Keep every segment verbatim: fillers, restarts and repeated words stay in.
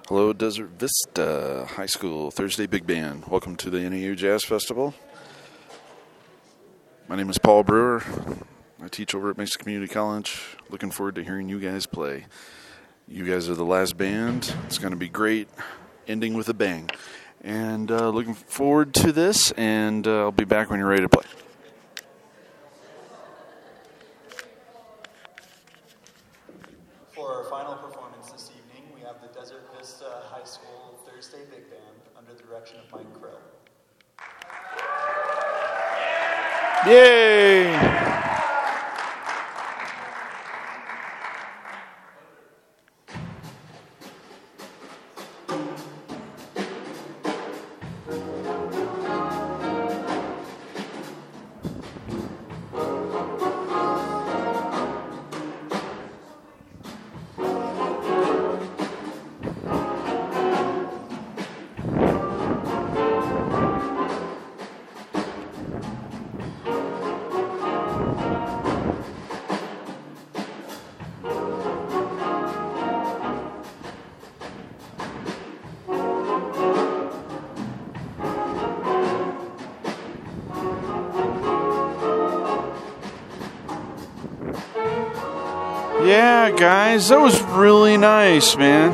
Hello, Desert Vista High School Thursday Big Band. Welcome to the N A U Jazz Festival. My name is Paul Brewer. I teach over at Mesa Community College. Looking forward to hearing you guys play. You guys are the last band. It's going to be great, ending with a bang. And uh, looking forward to this, and uh, I'll be back when you're ready to play. For our final performance this evening, we have the Desert Vista High School Thursday Big Band under the direction of Mike Krill. Yay! Yeah, guys, that was really nice, man.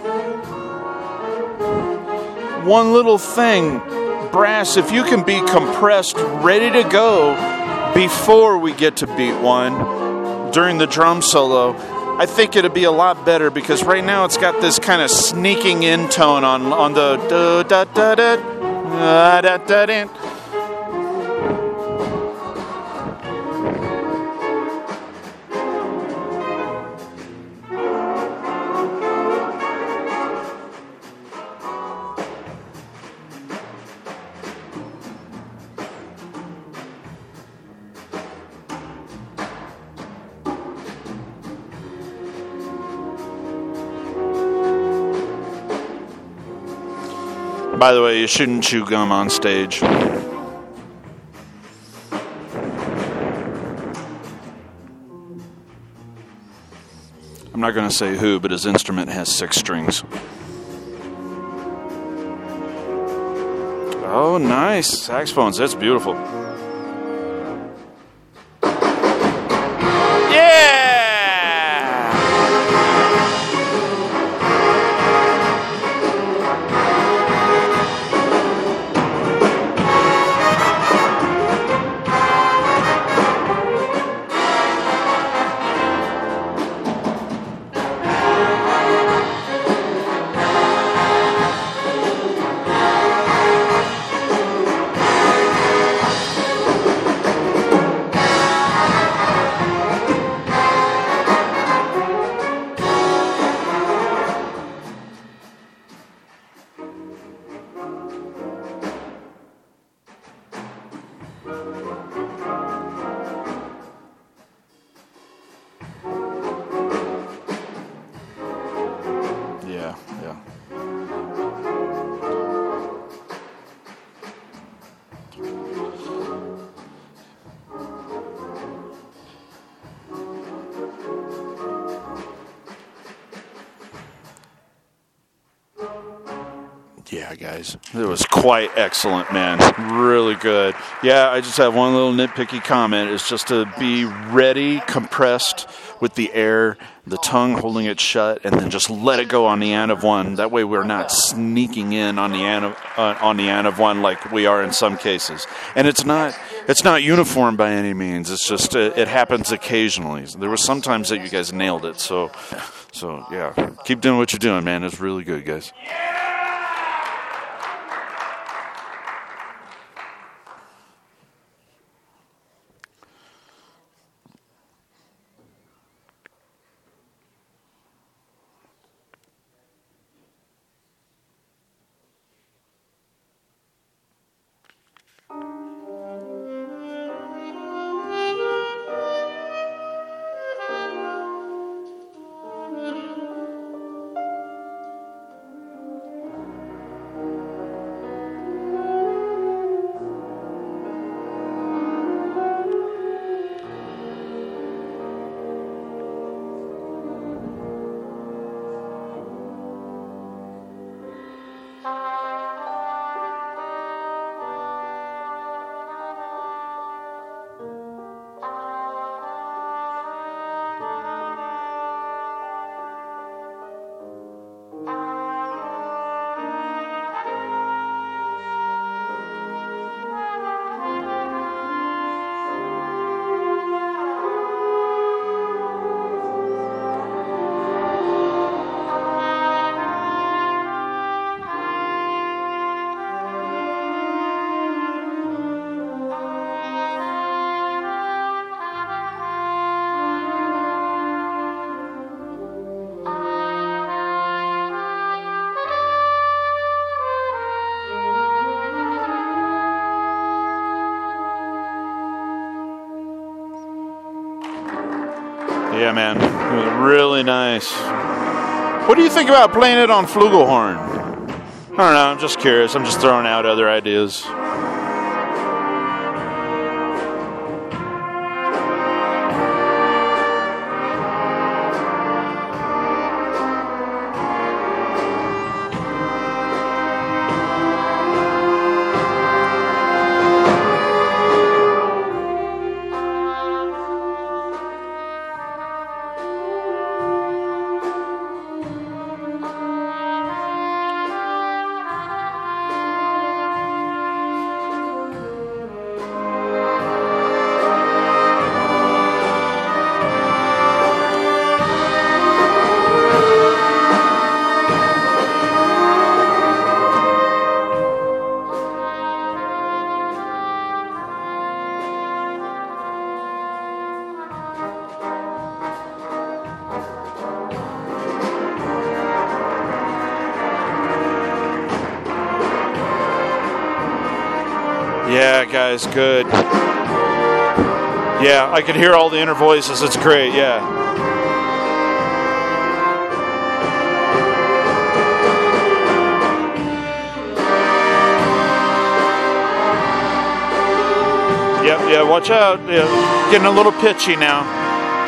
One little thing, brass, if you can be compressed, ready to go before we get to beat one during the drum solo, I think it'd be a lot better, because right now it's got this kind of sneaking in tone on on the da da da da da da da da. By the way, you shouldn't chew gum on stage. I'm not going to say who, but his instrument has six strings. Oh, nice. Saxophones. That's beautiful. Yeah, guys, it was quite excellent, man. Really good. Yeah, I just have one little nitpicky comment. It's just to be ready, compressed with the air, the tongue holding it shut, and then just let it go on the end of one. That way we're not sneaking in on the end of, uh, on the end of one like we are in some cases. And it's not it's not uniform by any means. It's just uh, it happens occasionally. There were some times that you guys nailed it. So, so yeah, keep doing what you're doing, man. It's really good, guys. Yeah, man. It was really nice. What do you think about playing it on flugelhorn? I don't know. I'm just curious. I'm just throwing out other ideas. Yeah, guys, good. Yeah, I can hear all the inner voices. It's great, yeah. Yep, yeah, watch out. Yeah, getting a little pitchy now.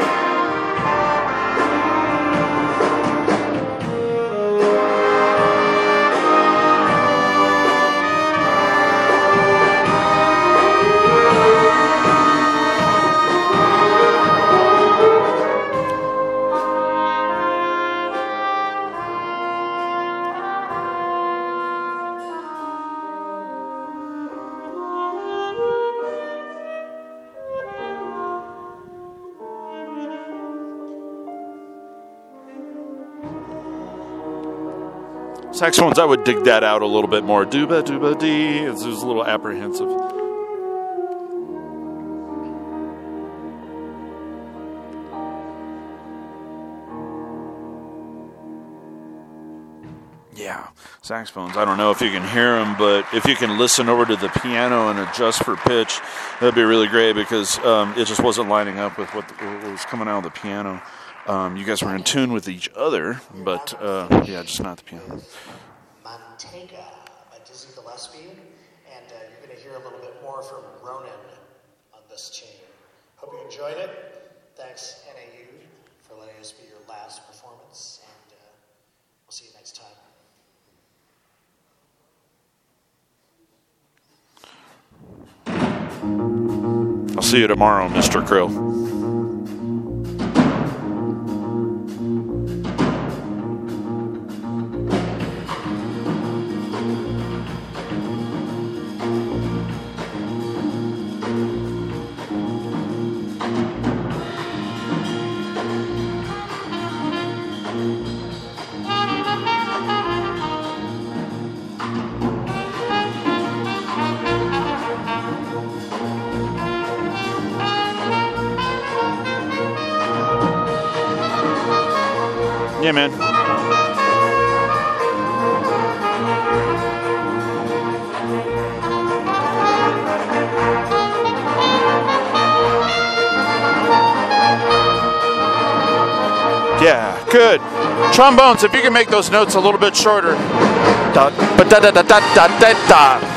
Saxophones, I would dig that out a little bit more. Dooba, dooba, dee. It was a little apprehensive. Yeah, saxophones. I don't know if you can hear them, but if you can listen over to the piano and adjust for pitch, that'd be really great because um, it just wasn't lining up with what, the, what was coming out of the piano. Um, you guys were in tune with each other, but uh, yeah, just not the piano. Mantega by Dizzy Gillespie, and uh, you're going to hear a little bit more from Ronan on this tune. Hope you enjoyed it. Thanks, N A U, for letting us be your last performance, and uh, we'll see you next time. I'll see you tomorrow, Mister Krill. Yeah, man. Yeah, good. Trombones, if you can make those notes a little bit shorter. Da da da da da da da da.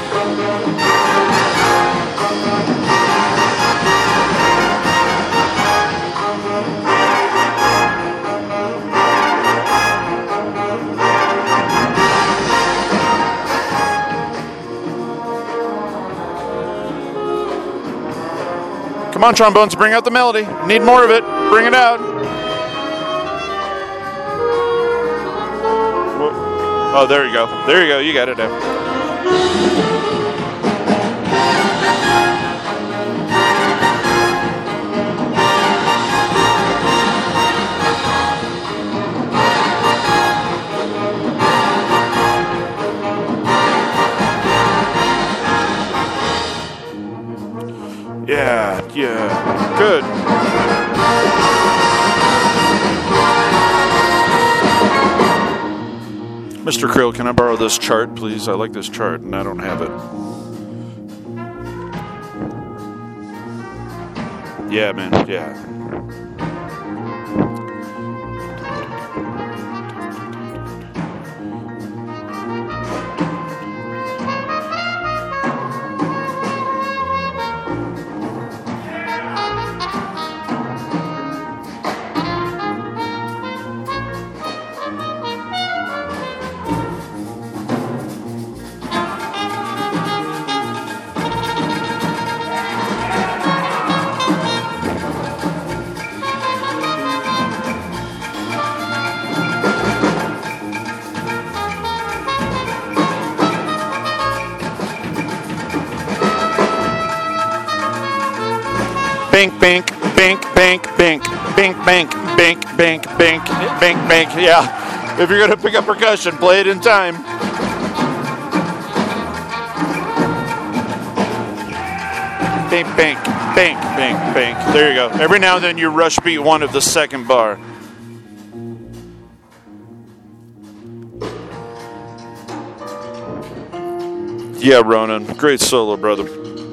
Come on, trombones, bring out the melody. Need more of it. Bring it out. Oh, there you go. There you go. You got it now. Yeah, yeah, good. Mister Krill, can I borrow this chart, please? I like this chart, and I don't have it. Yeah, man, yeah. Bink, bink, bink, bink, bink, bink, bink, bink, bink, bink, bink, bink. Yeah. If you're going to pick up percussion, play it in time. Bink, bink, bink, bink, bink. There you go. Every now and then you rush beat one of the second bar. Yeah, Ronan. Great solo, brother.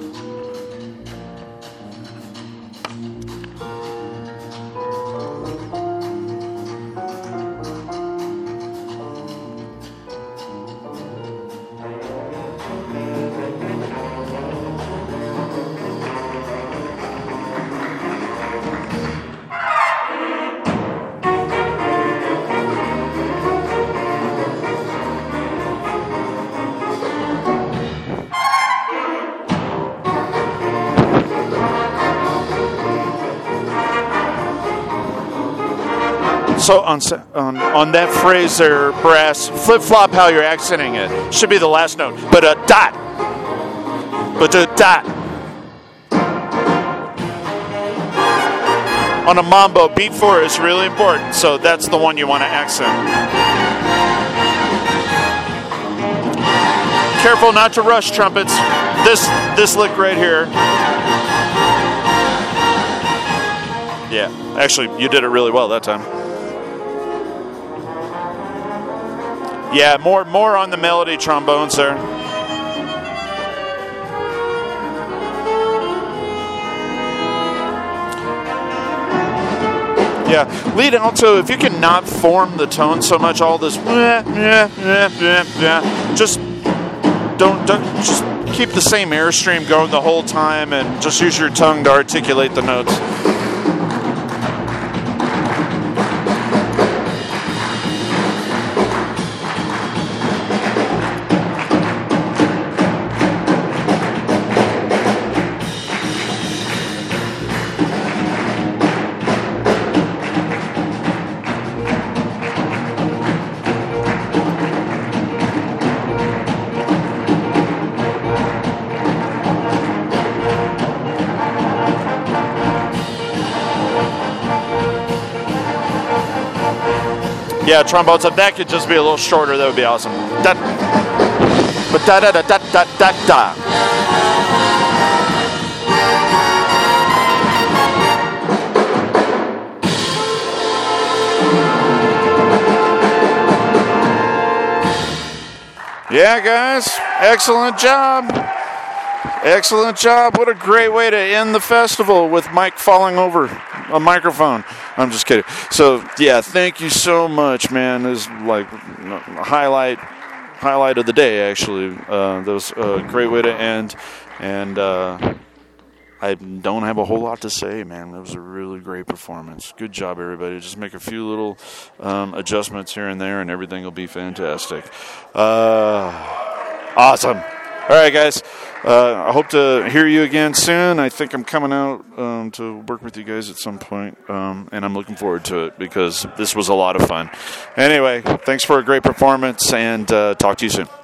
So on, on on that phrase there, brass, flip-flop how you're accenting it. Should be the last note. But a dot. But a dot. On a mambo, beat four is really important, so that's the one you want to accent. Careful not to rush trumpets. This this lick right here. Yeah, actually, you did it really well that time. Yeah, more more on the melody trombones there. Yeah, lead alto, if you can not form the tone so much, all this, yeah, yeah, yeah, yeah, yeah, just don't, don't, just keep the same airstream going the whole time and just use your tongue to articulate the notes. Yeah, trombones, if that could just be a little shorter, that would be awesome. Da, but da da da da da da da. Yeah, guys, excellent job. Excellent job. What a great way to end the festival with Mike falling over a microphone. I'm just kidding. So, yeah, thank you so much, man. It was like a highlight, highlight of the day, actually. Uh, that was a great way to end. And uh, I don't have a whole lot to say, man. That was a really great performance. Good job, everybody. Just make a few little um, adjustments here and there, and everything will be fantastic. Uh, awesome. All right, guys. Uh, I hope to hear you again soon. I think I'm coming out um, to work with you guys at some point, um, and I'm looking forward to it because this was a lot of fun. Anyway, thanks for a great performance, and uh, talk to you soon.